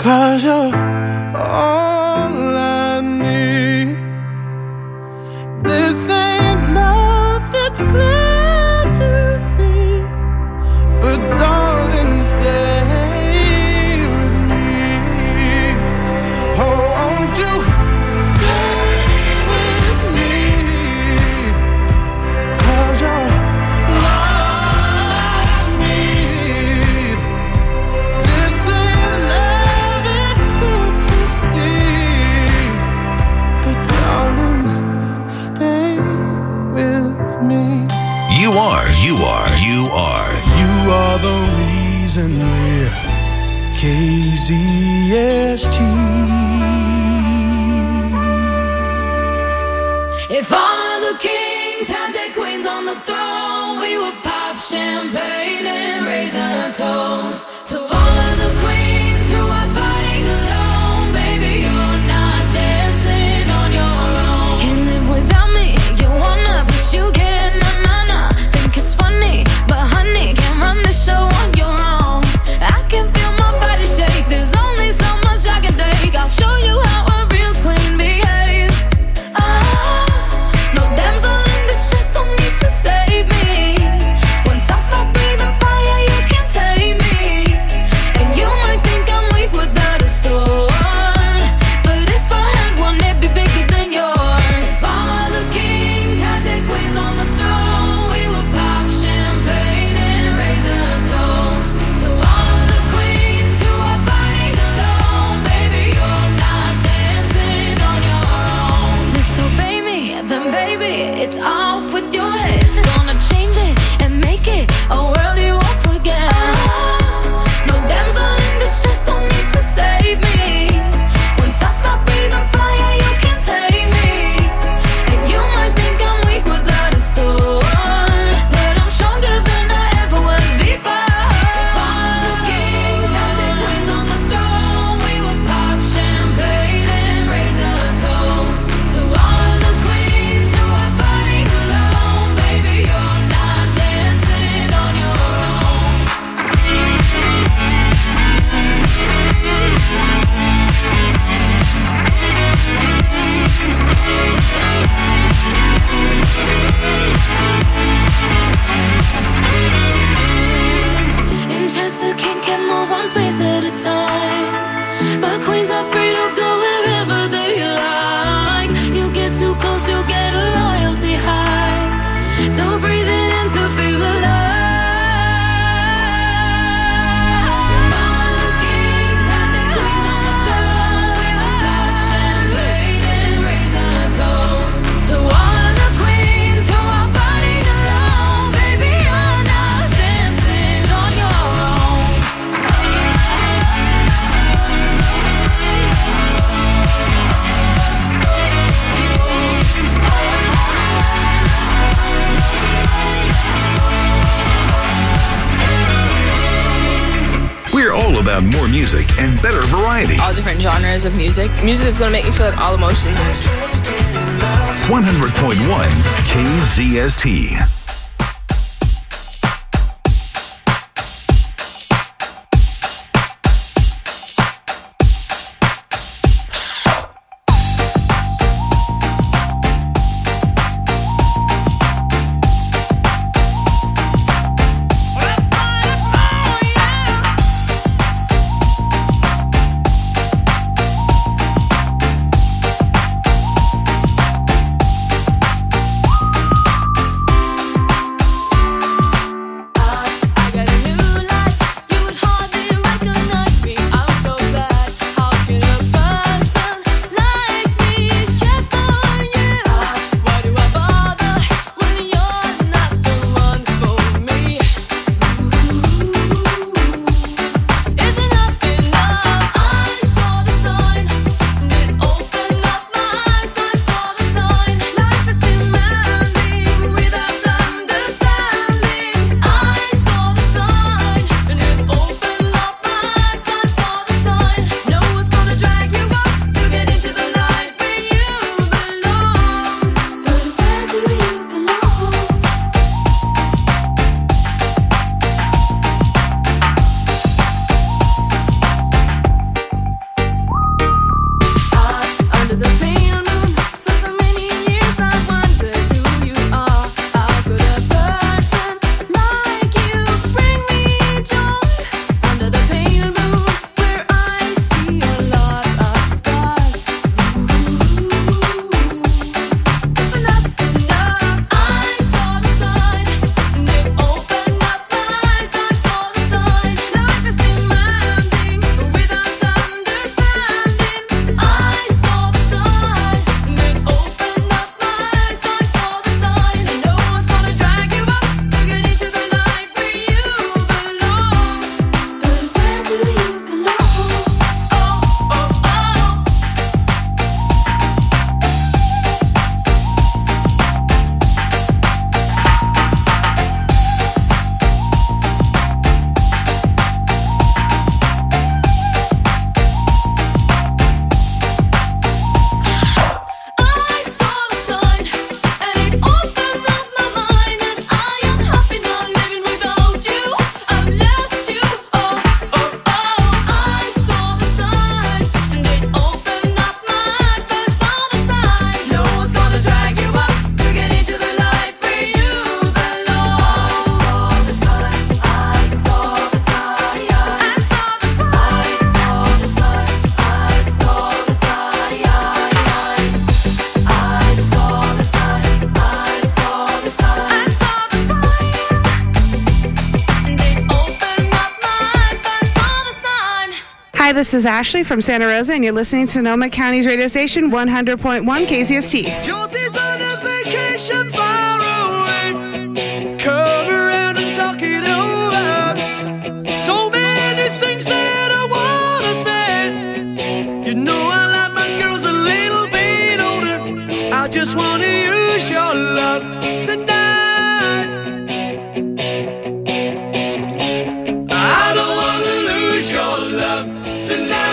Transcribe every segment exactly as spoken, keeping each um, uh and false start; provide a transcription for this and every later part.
'cause you're all I need. This ain't love, it's clear to see, but darling, stay with me. Oh, won't you stay with me? 'Cause you're all I need. This ain't love, it's clear to see, but darling, stay with me. You are, you are, you are. You are the reason we're K Z S T. If all of the kings had their queens on the throne, we would pop champagne and raise a toast to all of the queens who are fighting alone. Baby, you're not dancing on your own. Can't live without me, you wanna, but you can't. Nah, nah, nah. Think it's funny, but honey, can't run the show on your own. I can feel my body shake, there's only so much I can take. I'll show you how a real queen behaves. Ah, no damsel in distress, don't need to save me. Once I stop breathing fire, you can't tame me. And you might think I'm weak without a sword, but if I had one, it'd be bigger than yours. If all of the kings had their queens on the throne, we would pop champagne and raise a toast to all of the queens who are fighting alone. Baby, you're not dancing on your own. Disobey me, then baby, it's off with your head. Gonna change it and make it a world you won't forget. No damsel in distress, don't need to save me. Once I stop breathing fire, you can't take me. And you might think I'm weak without a sword, but I'm stronger than I ever was before. If all of the kings had their queens on the throne, we would pop champagne and raise a toast to all of the queens who are fighting alone. Baby, you're not dancing on your own. In Chester, king can move one space at a time, but queens are free to go wherever they like. You get too close, you'll get a royalty high. So breathe it in to feel alive. All of the kings had their queens on the throne. We would pop champagne and raise a toast to all of the queens who are fighting alone. Baby, you're not dancing on your own. We're all about more music and better variety. All different genres of music. Music that's gonna make you feel like all emotions. one hundred point one K Z S T. this is Ashley from Santa Rosa, and you're listening to Sonoma County's radio station, one hundred point one K Z S T. Josie's on a vacation far away. Come around and talk it over. So many things that I wanna say. You know I like my girls a little bit older. I just wanna use your love tonight. I don't wanna lose your love tonight.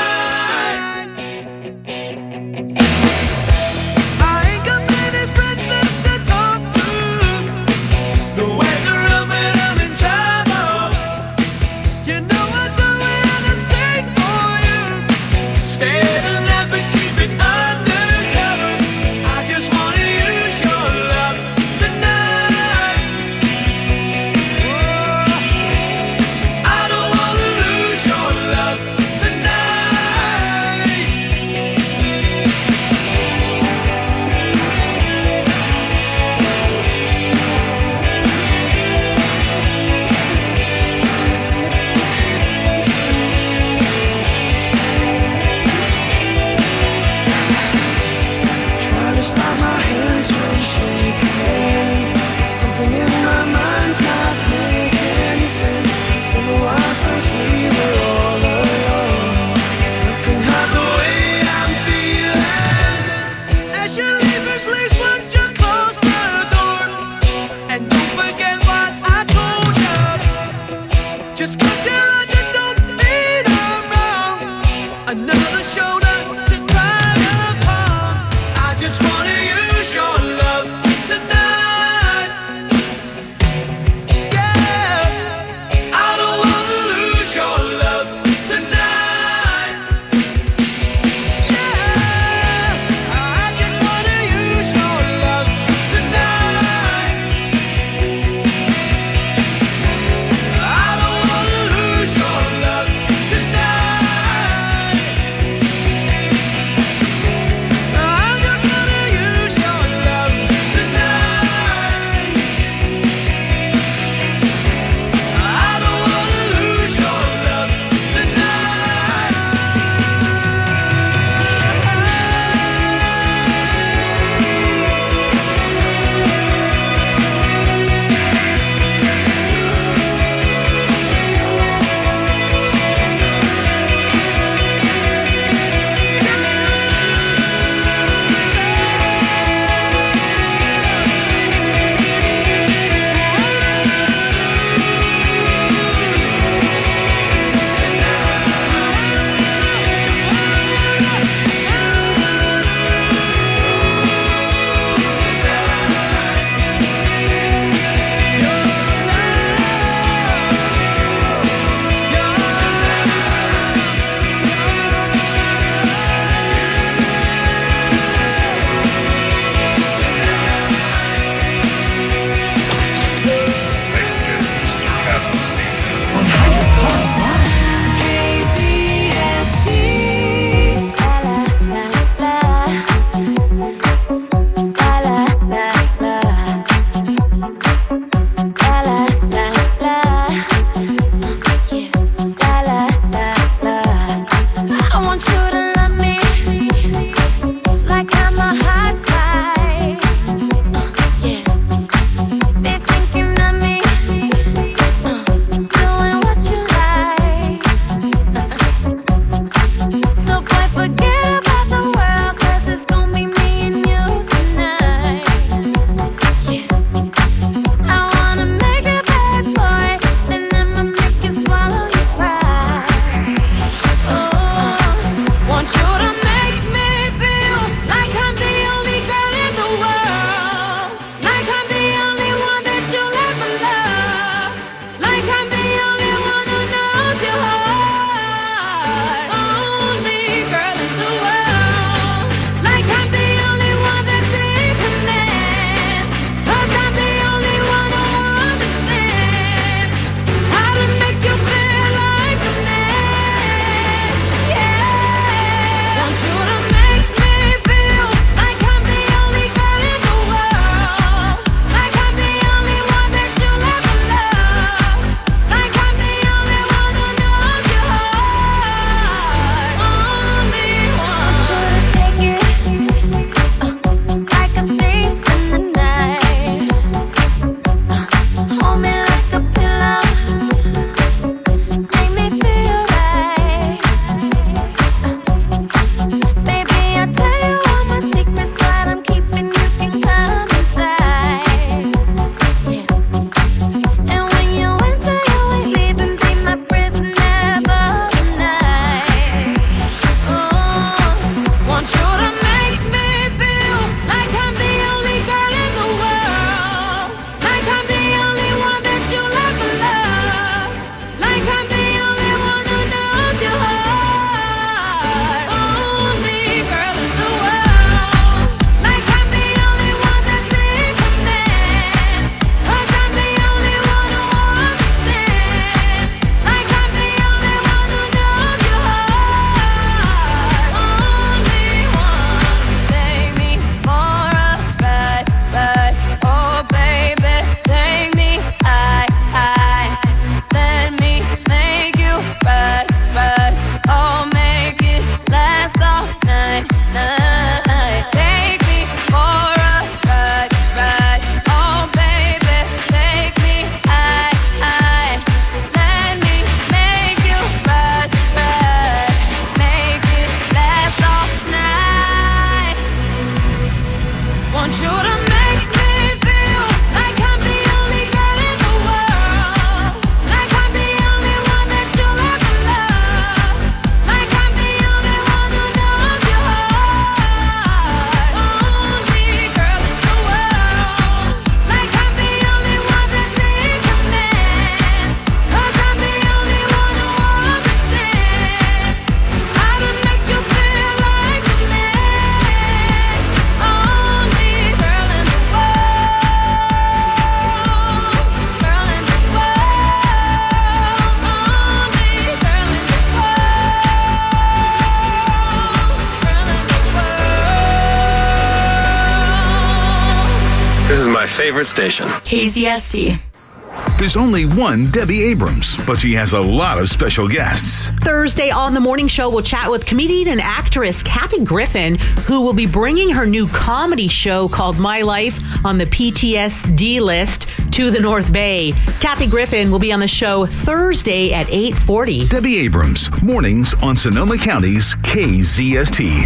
favorite station. K Z S T. There's only one Debbie Abrams, but she has a lot of special guests. Thursday on The Morning Show, we'll chat with comedian and actress Kathy Griffin, who will be bringing her new comedy show called My Life on the P T S D list to the North Bay. Kathy Griffin will be on the show Thursday at eight forty. Debbie Abrams, mornings on Sonoma County's K Z S T.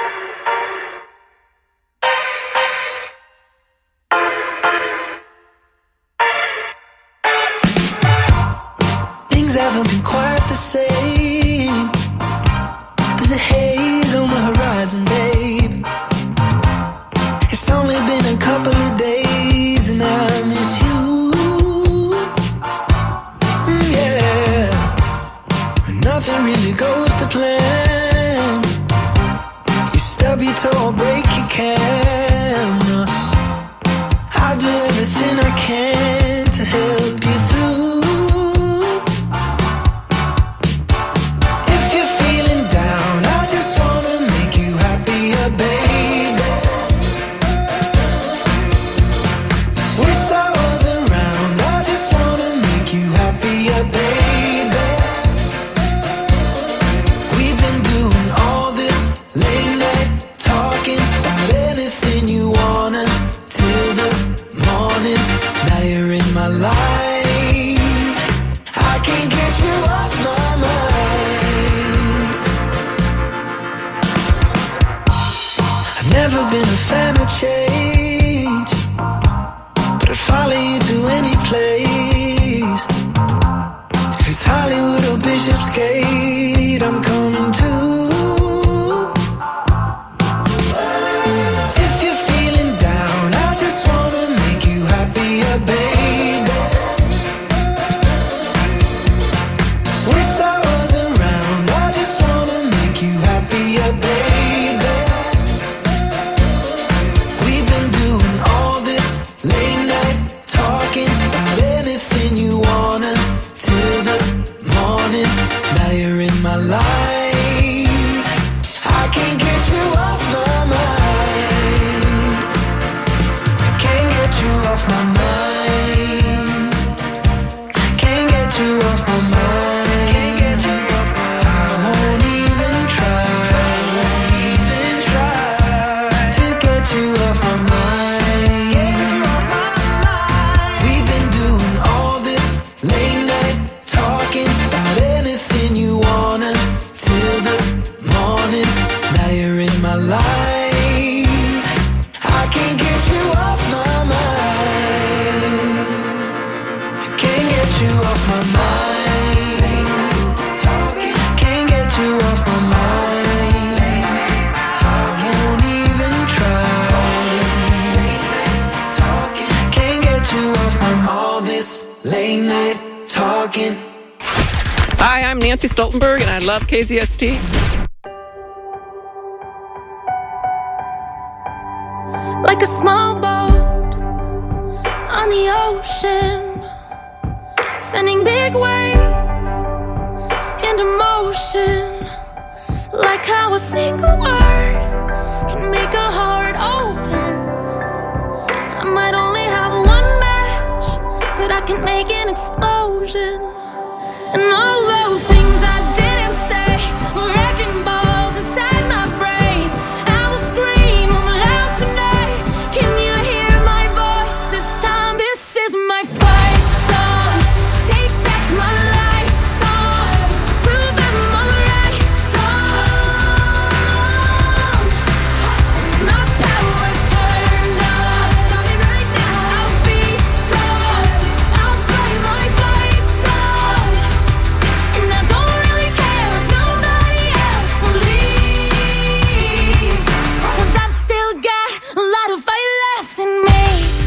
Haven't been quite the same. There's a haze on the horizon, babe. It's only been a couple of days and I miss you. Mm, yeah. When nothing really goes to plan, you stub your toe or break your can. I'll do everything I can to help you through. Never been a fan of change, but I'd follow you to any place. If it's Hollywood or Bishopsgate, I'm coming too. If you're feeling down, I just wanna make you happier, baby. Wish I was around, I just wanna make you happier, baby. Hi, I'm Nancy Stoltenberg, and I love K Z S T. Like a small boat on the ocean, sending big waves into motion. Like how a single word can make a heart open. I might only have one match, but I can make an explosion. And all those things I didn't say were wrecking balls inside my brain. I will scream loud tonight. Can you hear my voice this time? This is my fight song. Take back my life song. Prove I'm alright song. My power's turned on. Stop it right now. I'll be strong. I'll play my fight song. And I don't really care if nobody else believes, 'cause I've still got a lot of fight left in me.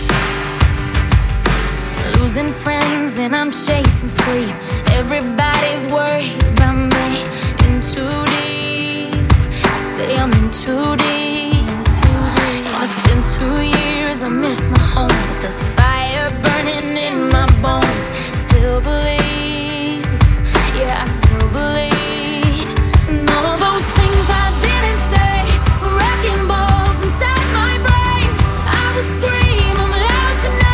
Losing friends and I'm chasing sleep. Everybody's worried about me. In too deep. I say I'm in too deep. And it's been two years, I miss my home, but there's a fire burning in my bones. Still believe, yeah, I still believe. And all those things I didn't say were wrecking balls inside my brain. I will scream, I'm loud tonight.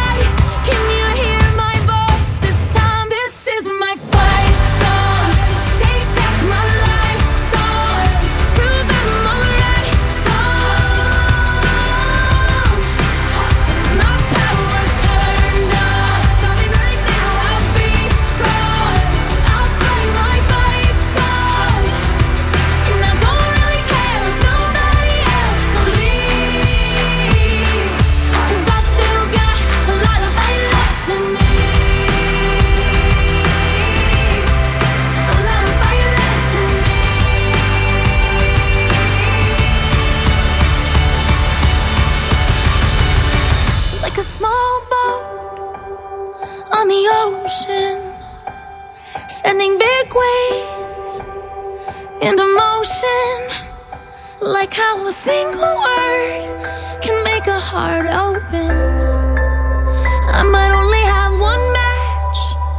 the ocean, sending big waves into motion. Like how a single word can make a heart open. I might only have one match,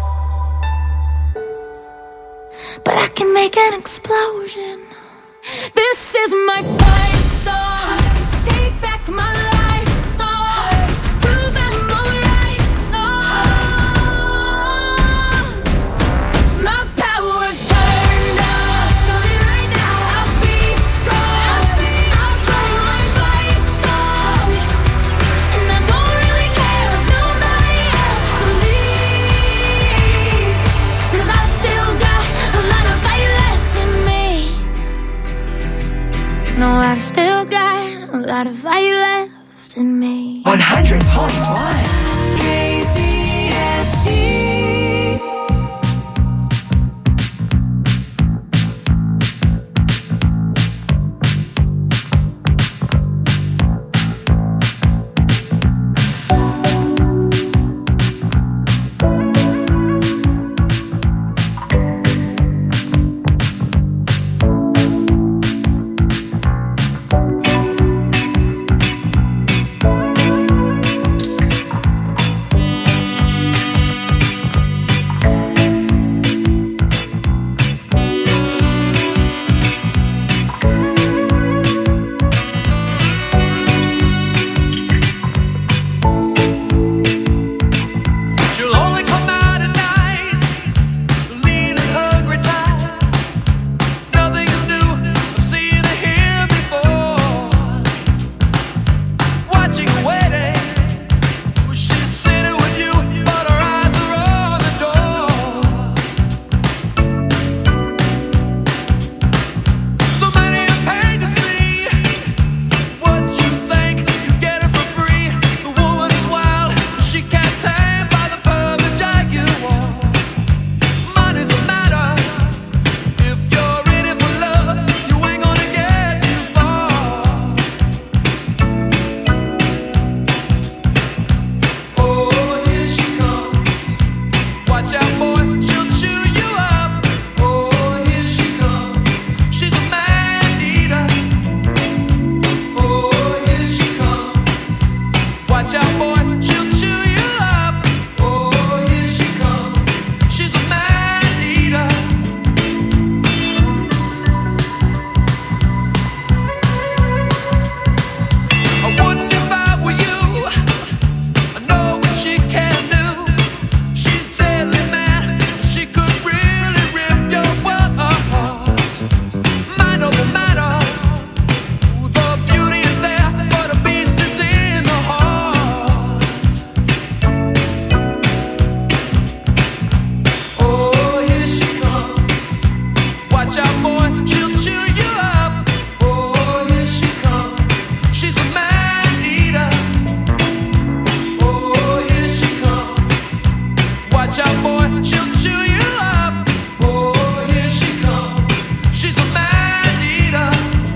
but I can make an explosion. This is my fight song. Take back my life song. Prove I'm alright song. My power's turned up. Starting right now. I'll be strong. I'll play my fight song. And I don't really care if nobody else believes. 'Cause I've still got a lot of fight left in me. No, I've still got a lot of fight left in me. one hundred point one K Z S T. She'll only come out at night, lean and hungry tired. Nothing is new, I've seen it here before. Watching and waiting, well, she's sitting with you, but her eyes are on the door. So many are paid to see what you think, you get it for free. The woman is wild, she can't tame by the perfect jaguar. Money's a matter, if you're in it for love, you ain't gonna get too far. Oh, here she comes. Watch out, boy, she'll chew you up. Oh, here she comes. She's a man eater. Oh, here she comes. Watch out, boy, she'll chew you up. Oh, here she comes. She's a man eater. I wouldn't if I were you. I know what she can do. She's deadly mad. She could really rip your world apart. Mind over matter. The beauty is there, but a beast is in the heart. Oh, here she comes. Watch out, boy, she'll chew you up. Oh, here she comes. She's a man eater. Oh, here she comes. Watch out, boy, she'll chew you up. Oh, here she comes. She's a man eater.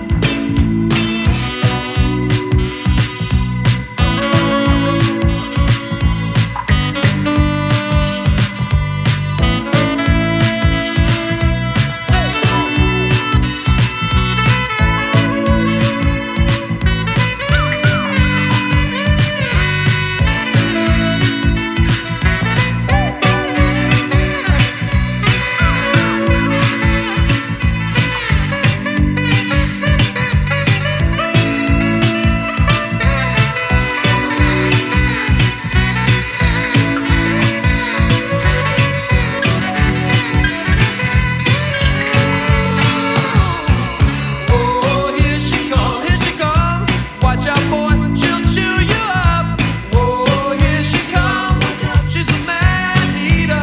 Oh, here she come, here she come. Watch out, boy, she'll chew you up. Oh, here she come. She's a man eater.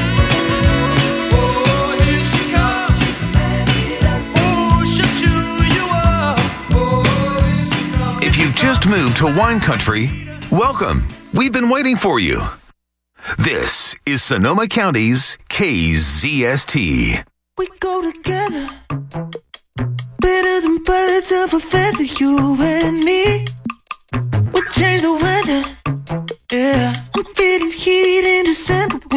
Oh, here she comes. Oh, she'll chew you up. Oh, here she comes. If you just moved to wine country, welcome. We've been waiting for you. This is Sonoma County's K Z S T. We go together, better than birds of a feather, you and me. We change the weather, yeah. I'm feeling heat in December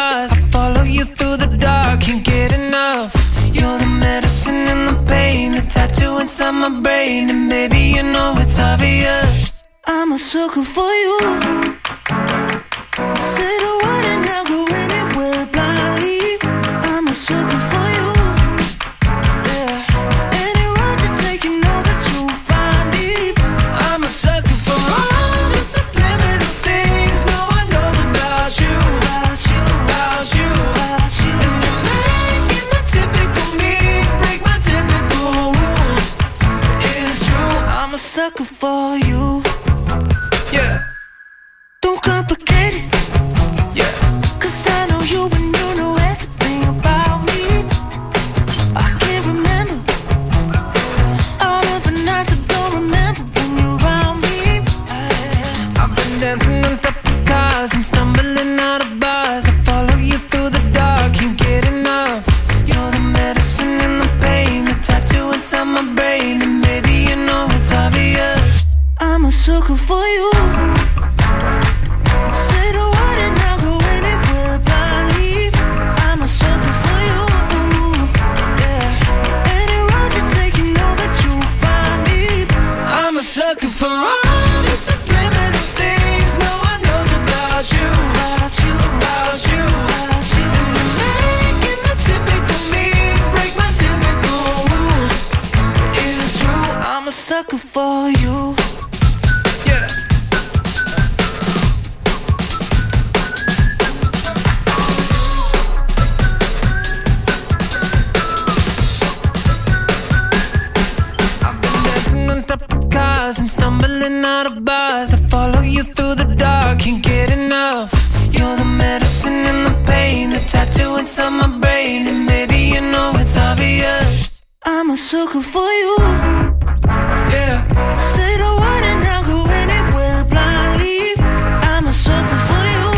bars. I follow you through the dark, can't get enough. You're the medicine and the pain, the tattoo inside my brain. And baby, you know it's obvious, I'm a sucker for you. Say the word and I'll go anywhere blindly. I'm a sucker for you. Yeah. Any road you take, you know that you'll find me. I'm a sucker for all the subliminal things no one knows about you. About you, about you, about you. And you're making the typical me break my typical rules. It's true, I'm a sucker for you. Yeah. Don't complicate it. Yeah. Cause I know you and you know everything about me. I can't remember all of the nights I don't remember when you're around me. I've been dancing on top of cars and stumbling out of bars. I follow you through the dark, can't get enough. You're the medicine and the pain, the tattoo inside my brain. And maybe you know it's obvious, I'm a sucker for you. Say the word and I'll go anywhere blindly. I'm a sucker for you. Yeah. Any road you take, you know that you'll find me. I'm a sucker for all the subliminal things no one knows about you. About you, about you, about you. And you're making the typical me break my typical rules. It is true, I'm a sucker for you. Yeah. And stumbling out of bars, I follow you through the dark, can't get enough. You're the medicine and the pain, the tattoo inside my brain. And maybe you know it's obvious, I'm a sucker for you. Yeah. Say the word and I'll go anywhere blindly. I'm a sucker for you.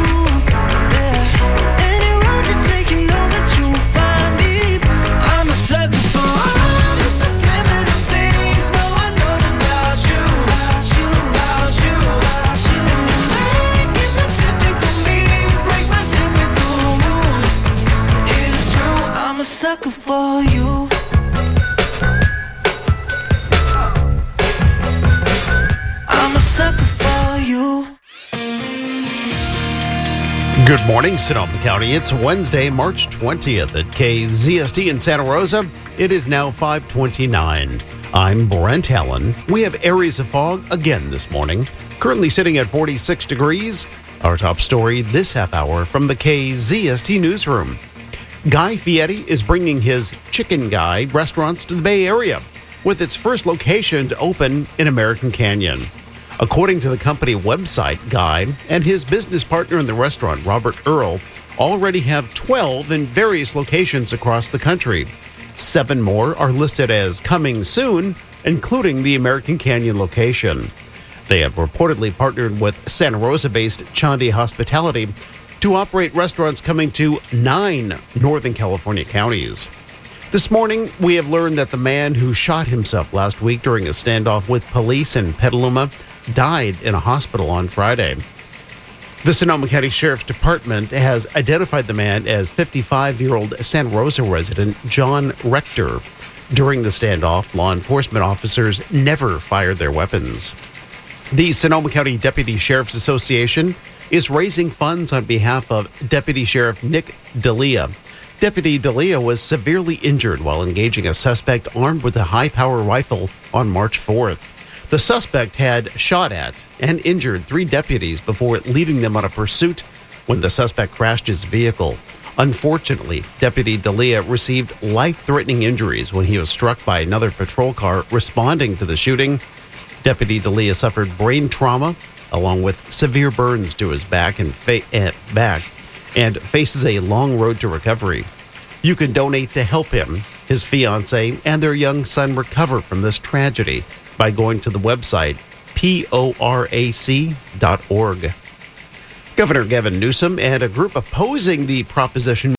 Yeah. Any road you take, you know that you'll find me. I'm a sucker for all the subliminal things no one knows about you. About you, about you, about you. And you're making the typical me break my typical rules. It is true, I'm a sucker for you. I'm a sucker for you. Good morning, Sonoma County. It's Wednesday, March twentieth at K Z S T in Santa Rosa. It is now five twenty-nine. I'm Brent Allen. We have areas of fog again this morning, currently sitting at forty-six degrees. Our top story this half hour from the K Z S T newsroom. Guy Fieri is bringing his Chicken Guy restaurants to the Bay Area, with its first location to open in American Canyon. According to the company website, Guy and his business partner in the restaurant, Robert Earl, already have twelve in various locations across the country. Seven more are listed as coming soon, including the American Canyon location. They have reportedly partnered with Santa Rosa-based Chandi Hospitality to operate restaurants coming to nine Northern California counties. This morning, we have learned that the man who shot himself last week during a standoff with police in Petaluma died in a hospital on Friday. The Sonoma County Sheriff's Department has identified the man as fifty-five-year-old Santa Rosa resident John Rector. During the standoff, law enforcement officers never fired their weapons. The Sonoma County Deputy Sheriff's Association is raising funds on behalf of Deputy Sheriff Nick D'Elia. Deputy D'Elia was severely injured while engaging a suspect armed with a high-power rifle on March fourth. The suspect had shot at and injured three deputies before leading them on a pursuit when the suspect crashed his vehicle. Unfortunately, Deputy D'Elia received life-threatening injuries when he was struck by another patrol car responding to the shooting. Deputy D'Elia suffered brain trauma along with severe burns to his back and fa- uh, back and faces a long road to recovery. You can donate to help him, his fiancée, and their young son recover from this tragedy by going to the website P O R A C dot org. Governor Gavin Newsom and a group opposing the Proposition